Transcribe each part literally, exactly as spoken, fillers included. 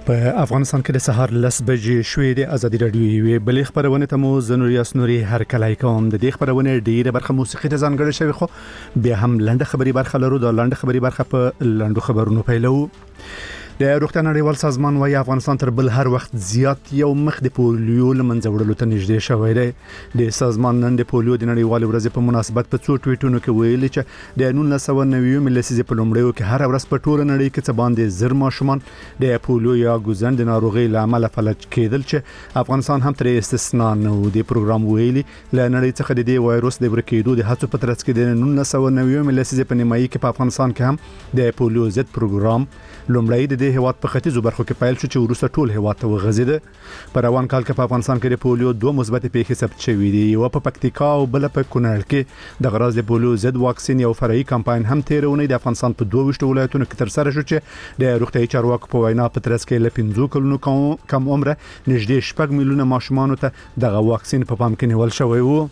په افغانستان کې د سهار لس بجې شوې د ازادي راډیو یوې بلې خبرونه ته مو زنوري اسنوري هر کله کوم د دې خبرونه ډیره برخه موسیقي ته ځانګړې شوی خو بیا هم لنډه خبري برخه لرو د لنډه خبري برخه په لنډو خبرونو پیلو. د روغتیا نړیوال سازمان وايي افغانستان تر بل هر وخت زیات یو مخ د پولیو لمنځه وړلو ته نږدې شوی دی. د سازمان نن د پولیو د نړیوال ورځې په مناسبت په څو ټویټونو کې ویلي چې د نولس سوه نوي لسیزې په لومړیو کې هر ورځ په ټوله نړۍ کې څه باندې زر ماشومان د پولیو یا ګوزن د ناروغۍ له امله فلج کېدل چې افغانستان هم تر استثنا نه و. د پروګرام ویلي له نړۍ څخه د دې وایروس د ورکېدو د هڅو په ترڅ کې د نولس سوه نوي لسیزې په نیمایي کې په افغانستان کې هم د پولیو ضد پروګرام لومړی د دې هیواد په ختیځو برخو کې پیل شو چې وروسته ټول هیواد ته وغځېد. په روان کال کې په افغانستان کې د پولیو دوه مثبت پیښې ثبت شوې دي، یو په پکتیکا او بل په کونړ کې. د غراض د پولیو ضد واکسین یو فرعي کمپاین هم تیرونه د افغانستان په دوه ویشتو ولایتونو کې تر سره شو چې د روغتیايي چارواکو په وینا په ترڅ کې له پنځو کلونو کم عمره نږدې شپږ میلیونه ماشومان ته دغه واکسین په پام کې نیول شوی وو.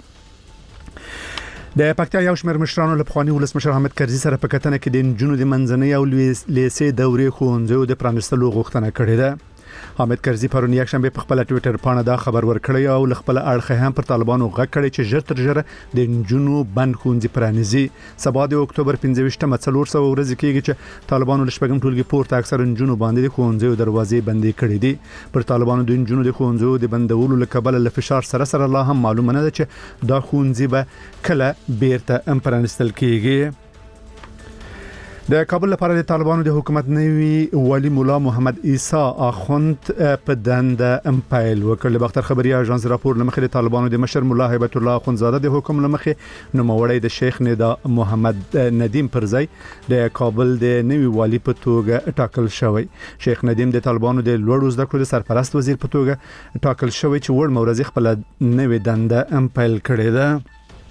د پکتیا یو شمېر مشرانو له پخواني ولسمشر حامد کرزي سره په کتنه کې د نجونو د منځنۍ او لیسې دورې ښوونځیو د پرانیستلو غوښتنه کړې ده. حامد کرزي پرون یک شنبه په خپل ټوئیټر باندې دا خبر ورکړی او له خپل اړخه هم پر طالبانو غږ کړی چې ژر تر ژره د نجونو بند ښوونځي پرانیزي. سبا د اکتوبر پنځه ویشتمه څلور سوه ورځې کېږي چې طالبانو له شپږم ټولګي پورته اکثر نجونو باندې د ښوونځیو دروازې بندې کړې دي. پر طالبانو د نجونو د ښوونځیو د بندولو له کبله له فشار سره سره لا هم معلومه نه ده چې دا ښوونځي به کله بیرته هم پرانیستل کېږي. د کابل لپاره د طالبانو د حکومت نوی والی مولا محمد عیسی اخوند په دنده امپایل وکړ. باختر خبري اژانس راپور لمخې د طالبانو د مشر مولا هیبت الله اخوندزاده د حکم لمخې نوموړی د شیخ ندا محمد ندیم پرزی د کابل د نوی والی په توګه ټاکل شوی. شیخ ندیم د طالبانو د لوړو زده کړو د سرپرست وزیر په توګه ټاکل شوی چې وړ مورزي خپل نوی دنده امپایل کړی ده.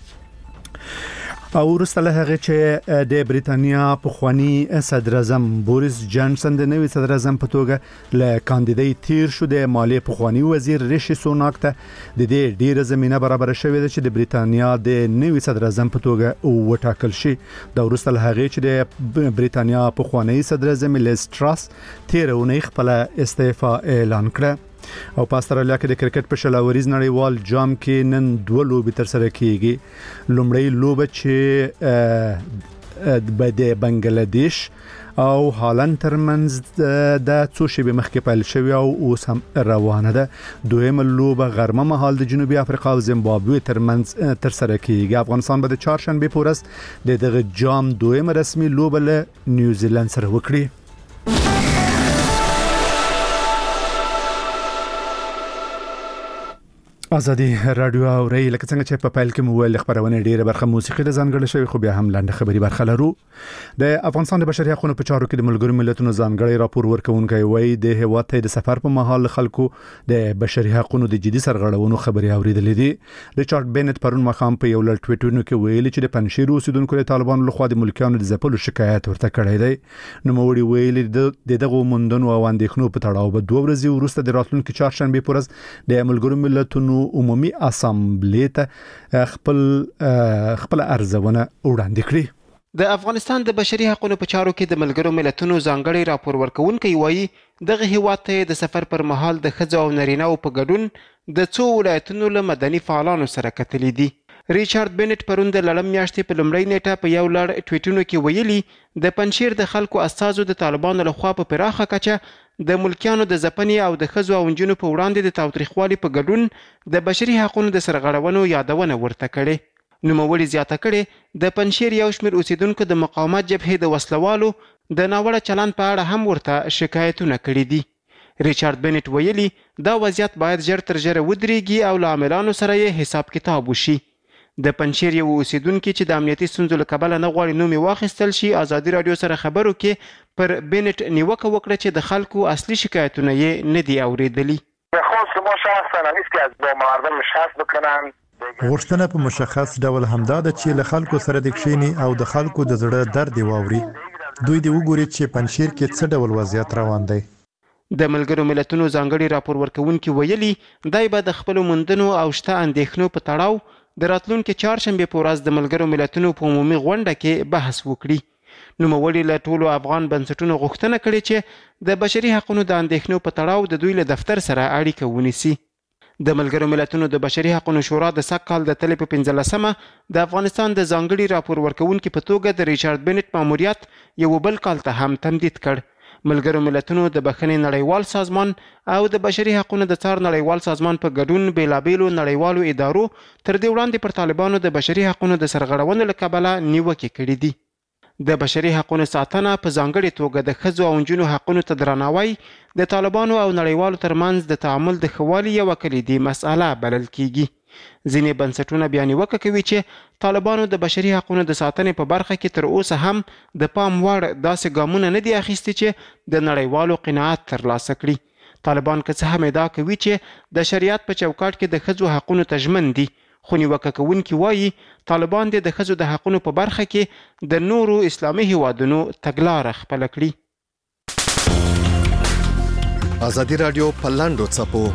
او وروسته له هغه چې د بریتانیا پخوانی صدر اعظم بوریس جانسن د نوي صدر اعظم په توګه له کاندیدای تیر شو، د مالیې پخوانی وزیر ریشي سوناک ته د دې ډیره زمينه برابر شوې ده چې د بریتانیا د نوي صدر اعظم په توګه وټاکل شي. دا وروسته له هغه چې د بریتانیا پخوانی صدر اعظم لیز ټراس تیر اونۍ خپل استعفا اعلان کړه. او په استرالیا کې د کرکټ په شلاوریز نړیوال جام کې نن دوه لوبې تر سره کیږي. لومړی لوبه چې د بنگلاديش او هالند ترمنځ د څو شېبې مخکې پیل شوی او اوس هم روانه ده. دویمه لوبه غرمه مهال د جنوبي افریقا او زیمبابوې ترمنځ تر سره کیږي. افغانستان به د چهارشنبه په ورځ د دغه جام دویمه رسمي لوبه له نیوزیلند سره وکړي. ازادي رادیو او ری لکه څنګه چې په پایل کې مو ویل خبرونه ډیره برخه موسیقي د ځانګړې شوی خو بیا هم لنډه خبري برخه لرو. د افغانستان د بشري حقوقو په چارو کې د ملګرو ملتونو ځانګړی راپور ورکونکي وایي د هیواد ته د سفر په مهال خلکو د بشري حقوقو د جدي سرغړونو خبري اوریدلې دي. ریچارډ بینټ پرون مخام په یو لړ ټویټونو کې ویلي چې د پنځشیر اوسیدونکو د طالبانو لخوا د ملکیانو د ځپلو شکایت ورته کړی دی. نو موړي ویلي د دغه موندنو او اندېښنو په تړاو به دوه ورځې وروسته د راتلونکي چهارشنبه په ورځ د ملګرو ملتونو عمومي اسامبلې ته خپل خپل ارزونه وړاندې کړي. د افغانستان د بشري حقوقو په چارو کې د ملګرو ملتونو ځانګړی راپور ورکونکي وایي دغه هیواد ته د سفر پر مهال د ښځو او نارینه‌و په ګډون د څو ولایتونو له مدني فعالانو سره کتلې دي. ریچارډ بینټ پرون د لړم میاشتې په لومړۍ نیټه په یو لړ ټویټونو کې ویلي د پنځشیر د خلکو استازو د طالبانو لخوا په پراخه کچه د ملکیانو د ځپنې او د ښځو او نجونو په وړاندې د تاوتریخوالي په ګډون د بشري حقوقو د سرغړونو یادونه ورته کړې. نوموړي زیاته کړې د پنځشیر یو شمېر اوسیدونکو د مقاومت جبهې د وسلوالو د ناوړه چلند په اړه هم ورته شکایتونه کړي دي. ریچارډ بینټ ویلي دا وضعیت باید ژر تر ژره ودرېږي او له عاملانو سره یې حساب کتاب وشي. د پنځشیر یو اوسیدونکي چې د امنیتي ستونزو له کبله نه غواړي نوم یې واخیستل شي ازادي راډیو سره خبرو کې پر بینټ نیوکه وکړه چې د خلکو اصلي شکایتونه یې نه دي اوریدلي. خاص ما شخصا نیست که از با مردم شخص بکنن. غوښتنه په مشخص ډول همدا ده چې له خلکو سره د کښینی او د خلکو د زړه درد واوري. دوی دی وګوري چې پنځشیر کې څه ډول وضعیت روان دی. د ملګرو ملتونو ځانګړي راپور ورکونکي ویلي دای به د خپل موندنو او شته اندېښنو په تړاو د راتلونکي چهارشنبه په ورځ د ملګرو ملتونو په عمومي غونډه کې بحث وکړي. نوموړي له ټولو افغان بنسټونو غوښتنه کړې چې د بشري حقوقو د اندېښنو په تړاو د دوی له دفتر سره اړیکه ونیسي. د ملګرو ملتونو د بشري حقوقو شورا د سږ کال د تلې په پنځلسمه د افغانستان د ځانګړي راپور ورکوونکي په توګه د ریچارډ بنټ ماموریت یو بل کال ته هم تمدید کړ. ملګرو ملتونو د بخښنې نړیوال سازمان او د بشري حقوقو د څار نړیوال سازمان په ګډون بیلابیلو نړیوالو ادارو تر دې وړاندې پر طالبانو د بشري حقوقو د سرغړونې له کبله نیوکې کړې دي. د بشري حقوقو ساتنه په ځانګړي توګه د ښځو او نجونو حقوقو ته درناوی د طالبانو او نړیوالو ترمنځ د تعامل د ښه والي یوه کلیدي مسأله بلل کیږي. ځینې بنسټونه بیا نیوکه کوي چې طالبانو د بشري حقوقو د ساتنې په برخه کې تر اوسه هم د پام وړ داسې ګامونه نه دي اخیستي چې د نړیوالو قناعت ترلاسه کړي. طالبان که څه هم ادعا کوي چې د شریعت په چوکاټ کې د ښځو حقوقو ته ژمن دي، خو نیوکه کوونکي وایي طالبان د ښځو د حقوقو په برخه کې د نورو اسلامي هیوادونو تګلاره خپله کړي. ازادي رادیو په لاندو څپو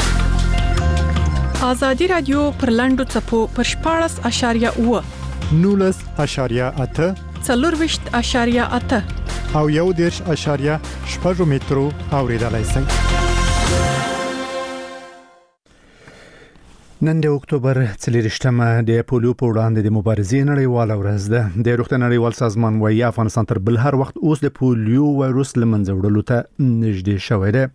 ازادي رادیو پر لاندو څپو پر شپاړس اشاریه اوه نولس اشاریه اته څلورویشت اشاریه اته او یو دېرش اشاریه شپږ مترو اوریدلای شئ. نن د اکتوبر څلېرویشتمه د پولیو په وړاندې د مبارزې نړیواله ورځ ده. د روغتیا نړیوال سازمان وايي افغانستان تر بل هر وخت اوس د پولیو وایروس له منځه وړلو ته نږدې شوی دی.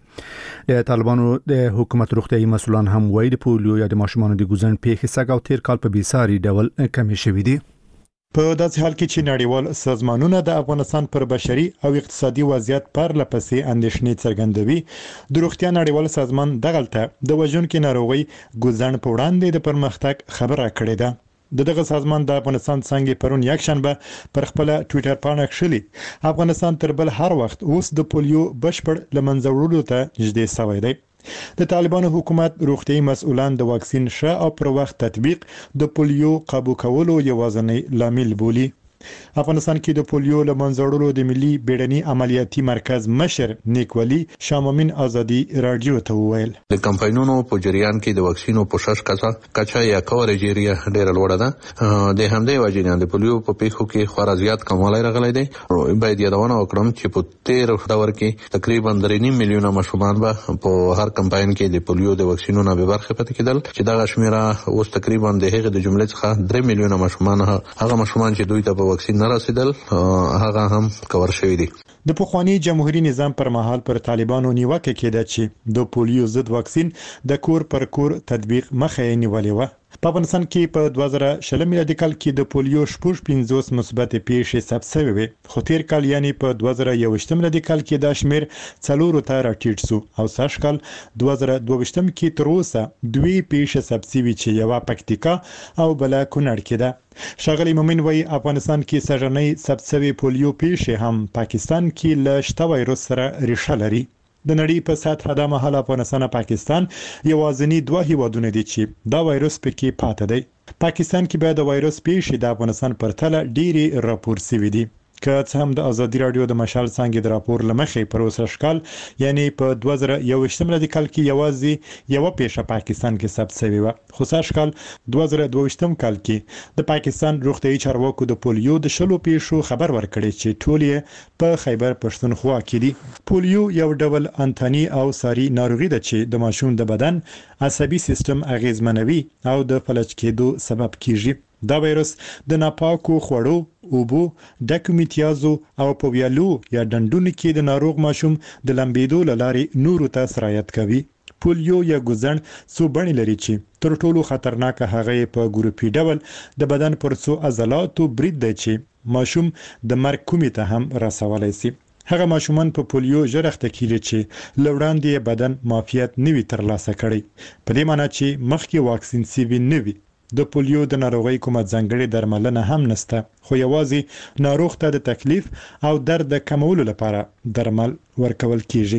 د طالبانو د حکومت روغتیايي مسؤلان هم وايي د پولیو یا د ماشومانو د ګوزن پیښې سږ او تیر کال په بیساري ډول کمې شوې دي. په داسې حال کې چې نړیوال سازمانونه د افغانستان پر بشري او اقتصادي وضعیت پرله پسې اندېښنې څرګندوي، د روغتیا نړیوال سازمان دغلته د وژونکو ناروغي ګوزن په وړاندې د پرمختګ خبره کړې ده. د دغه سازمان د افغانستان څنګه پرون یکشنبه پر خپل ټوئیټر باندې کښلي افغانستان تر بل هر وخت اوس د پولیو بشپړ لمنځه وړلو ته نږدې شوی دی. د طالبانو حکومت روغتيایي مسؤلان د واکسین ښه او پر وخت تطبیق د پولیو قابو کولو یوازینی لامل بولي. افغانستان کې د پولیو له منځه وړلو د ملي بیړني عملیاتي مرکز مشر نیکولي شامامین ازادي رادیو ته وویل د کمپاینونو په جریان کې د واکسینو پوښښ کچا کچا یا کورېج ایریا ډېر لوړه ده. د همدې وجې د پولیو په پیښو کې خورا زیات کموالی راغلی دی. باید یادونه وکړم چې په تیر دور کې تقریبا درې نیم میلیونه ماشومان به په هر کمپاین کې د پولیو د واکسینونو به برخه پاتې کېدل، چې دا شمیره اوس تقریبا د هغه د جملې څخه درې میلیونه ماشومان هغه ماشومان چې دوی ته په واکسین نه رسیدل هغه هم کور شوی دي. د پخوانی جمهوریت نظام پر مهال پر طالبانو نیوکه کېده چې د پولیو ضد واکسین د کور پر کور تطبیق مخه نیولې و. په افغانستان کې په دوه زره شل میلادي کال کې د پولیو شپږ پنځوس مثبت پیښې ثبت شوې وې، خو تیر کال یعنی په دوه زره یوویشت میلادي کال کې دا شمیر څلورو ته راټیټ شو او سږ کال دوه زره دوه ویشتم کې تر اوسه دوی پیښې ثبت شوې چې یو پکتیکا او بل کونړ کې ده. ښاغلی مومن وایي افغانستان کې سږنۍ ثبت شوې پولیو پیښې هم پاکستان کې له شته وایروس سره ریښه لري. د نړۍ په سطح د مهال افغانستان او پاکستان یوازینی دوه هیوادونه دي چې دا وایروس پکې پاتې دی. پاکستان کې به د وایروس پیښې د افغانستان پر تله ډېری راپور شوي دي. که څه هم د ازادي رادیو د مشال څنګه د راپور لمخې پر اوسه کال یعنی په دوه زره یوویشت میلادي کال کې یوازې یو پیښه پاکستان کې ثبت شوی و، خو سږ کال دوه زره دوه ویشت کال کې د پاکستان روغتیايي چارواکو د پولیو د شلو پیښو خبر ورکړی چې ټول یې په خیبر پښتونخوا کې دي. پولیو یو ډول انتاني او ساري ناروغي ده چې د ماشوم د بدن عصبي سیستم اغیزمنوي او د فلج کېدو سبب کیږي. دا وایروس د ناپاکو خوړو، اوبو، ډکو میتیازو او په ویالو یا ډنډونو کې د ناروغ ماشوم د لمبېدو لارې نورو ته سرایت کوي. پولیو یا ګوزن څو بڼې لري چې تر ټولو خطرناکه هغه په ګروپي ډول د بدن پر څو عضلاتو برید دی چې ماشوم د مرګ کومې ته هم رسولای شي. هغه ماشومان په پولیو ژر اخته کیږي چې لوړاندې بدن معافیت نوي ترلاسه کړي، په دې معنی چې مخکې واکسین سیوی نوي. د پولیو د ناروغۍ کومه ځانګړې درملنه هم نشته، خو یوازې ناروغ ته د تکلیف او درد کمولو لپاره درمل ورکول کیږي.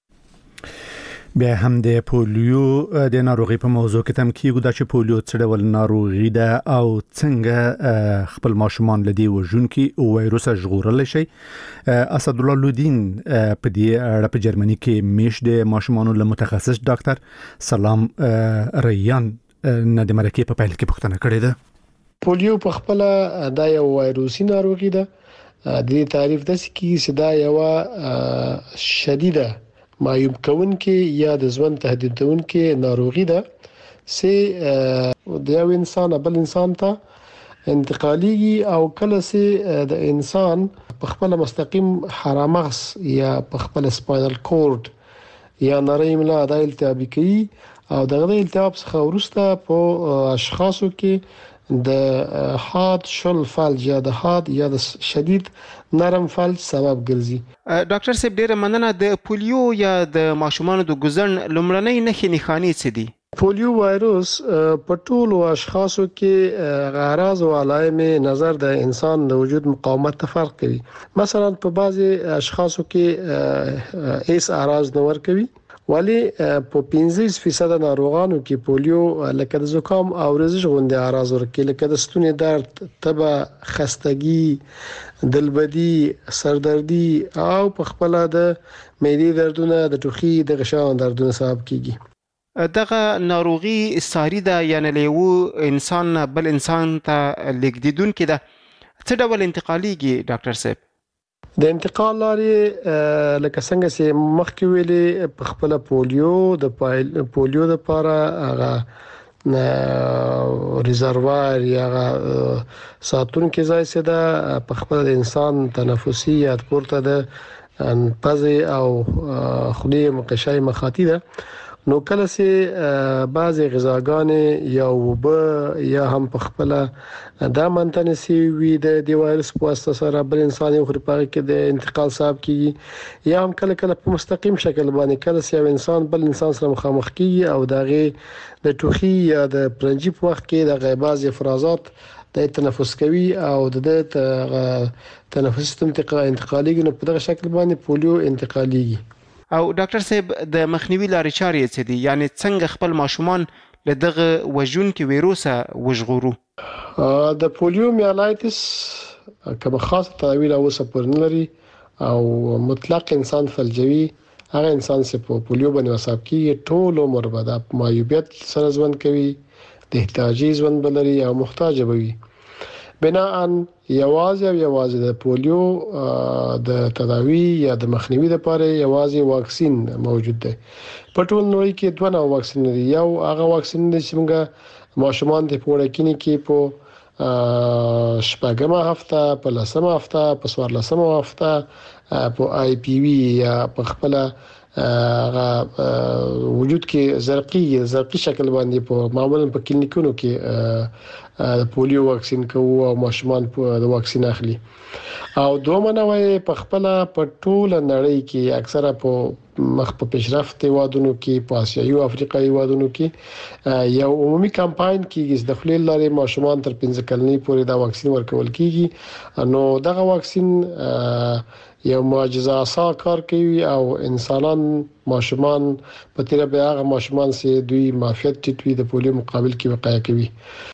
بیا هم د پولیو د ناروغي په موضوع کې تم کیږي چې پولیو څه ډول ناروغي ده او څنګه خپل ماشومان لدی وژونکي او وایروس ژغورل شي. اسد الله لودین په دې اړه په جرمني کې میش د ماشومان له متخصص ډاکټر سلام ریان نه د مرکې په پیل کې پوښتنه کړې ده. پولیو په خپل دا یو وایروسي ناروغي ده د دې تعریف د سکی صدا یو شدیده معیوب کون کې یا د ژوند تهدیدون کې ناروغي ده سه د یو انسان بل انسان ته انتقالي او کله سه د انسان په خپل مستقیم حرامغز یا په خپل سپاینل کورد یا نری ملا د التهابي کوي او دغه التهاب څخه ورسته په اشخاصو کې د حاد شل فلج یا د حاد یا د شدید نرم فلج سبب ګرځي. ډاکټر صاحب ډیره مننه. د پولیو یا د ماشومانو د ګزن لومړنۍ نښې نښانې څه دي؟ پولیو وایروس په ټولو اشخاصو کې غرض او علائم نظر د انسان د وجود مقاومت ته فرق کوي. مثلا په بعضي اشخاصو کې هیڅ اعراض نه ور کوي ولی په پنځه فیصد ناروغانو کې پولیو لکه د زکام او رزش غوندې اعراض ورکړي لکه د ستوني درد، تبه، خستګي، دلبدي، سردردي او په خپل د معدې دردونه د ټوخي د غشاو دردونه سبب کیږي. دغه ناروغي ساری ده یعنی له یو انسان بل انسان ته لیږدیدونکې ده. څه ډول انتقالیږي ډاکټر صاحب؟ د انتقال لارې لکه څنګه چې مخکې ویلي په خپل پولیو د پولیو لپاره هغه ریزروار یا ساتون کې ځای سي ده په خپل انسان تنفسي یا پورته ده پزي او خلی مقشای مخاطی ده. نو کله چې بعضی غذاګانې یا وب یا هم په خپل د منتنسي وي د دی وایرس په واسطه سره بل انسان یو خرپاغه کې د انتقال سبب کیږي یا هم کله کله په مستقیم شکل باندې کله چې یو انسان بل انسان سره مخامخ کیږي او دغه د ټوخي یا د پرنجي په وخت کې د غیباز افرازات د تنفس کوي او د تنفس سیستم انتقالي نه په دغه شکل باندې پولیو انتقالي. او ډاکټر صاحب د مخنیوي لارې چارې څه دي؟ یعنی څنګه خپل ماشومان له دغه وژونکي ویروسه وژغورو؟ د پولیو میالایتس کوم خاص تداوی لا اوسه پر نه لري او مطلق انسان فلجوي هغه انسان چې په پولیو باندې وساب کیږي ټول عمر به د معیوبیت سره ژوند کوي، د احتیاجي ژوند بلري او محتاج وي. بناء یوازې او یوازې د پولیو د تداوی یا د مخنیوي لپاره یوازې واکسین موجود دی. په ټول نړۍ کې دوه نوع واکسین دي. یو هغه واکسین دی چې موږ ماشومان د پوړکینې کې په شپږمه هفته، په لسمه هفته، په څوارلسمه هفته په آی پی وی یا په خپل هغه وجود کې زرقي زرقي شکل باندې په معمولا په کلینیکونو کې د پولیو واکسین کوو او ماشومان د واکسین اخلي. او دوه نوع په خپل په ټول نړۍ کې اکثره په مخ په پیشرفت هیوادونو کې په آسیایي او افریقایي هیوادونو کې یو عمومي کمپاین کیږي د خپل لارې ماشومان تر پنځه کلنۍ پورې دا واکسین ورکول کیږي. نو دغه واکسین یو معجزه اسا کار کوي او انسانان ماشومان په تیره به هغه ماشومان چې دوی معافیت ټیټوي د پولیو مقابل کې وقایه کوي.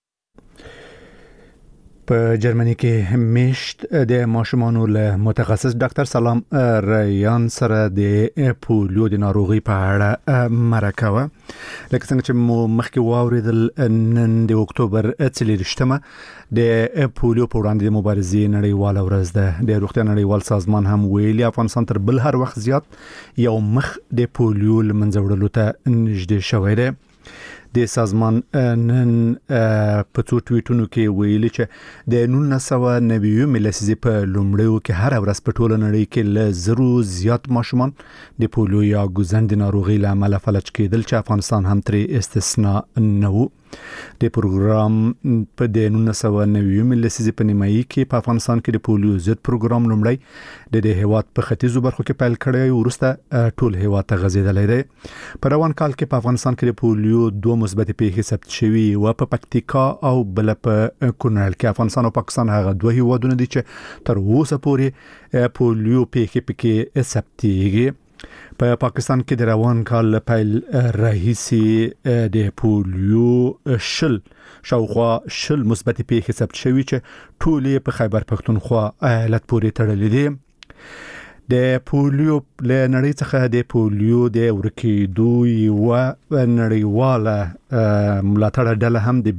په جرمني کې میشت د ماشومانو له متخصص ډاکټر سلام ریان سره د پولیو د ناروغي په اړه مرکه وه. لکه څنګه چې مو مخکې واورېدل نن د اکتوبر څلېرویشتمه د پولیو په وړاندې د مبارزې نړیواله ورځ ده. د روغتیا نړیوال سازمان هم ویلي افغانستان تر بل هر وخت زیات یو مخ د پولیو له منځه وړلو ته نږدې شوی دی. د سازمان نن په څو ټویټونو کې ویلي چې د نولس سوه نوي لسیزې په لومړیو کې هر ورځ په ټوله نړۍ کې له زرو زیات ماشومان د پولیو یا ګوزن د ناروغي له امله فلج کېدل چې افغانستان هم ترې استثنا نه و. د پروګرام په د نولس سوه نوي لسیزې په نیمایي کې په افغانستان کې د پولیو ضد پروګرام لومړی د دې هیواد په ختیځو برخو کې پیل کړی او وروسته ټول هیواد ته غځېدلی دی. په روان کال کې په افغانستان کې د پولیو دوه مثبتې پیښې ثبت شوي و په پکتیکا او بل په کونړ کې. افغانستان او پاکستان هغه دوه هیوادونه دي چې تر اوسه پورې پولیو پیښې پکې ثبتېږي. په پاکستان کې د روان کال پیل راهیسې د پولیو شل شاوخوا شل مثبتې پیښې ثبت شوي چې ټولې په خیبر پښتونخوا ایالت پورې تړلې دي. د پولیو له نړۍ څخه د پولیو د ورکېدو یوه نړیواله ملاتړ ډله هم د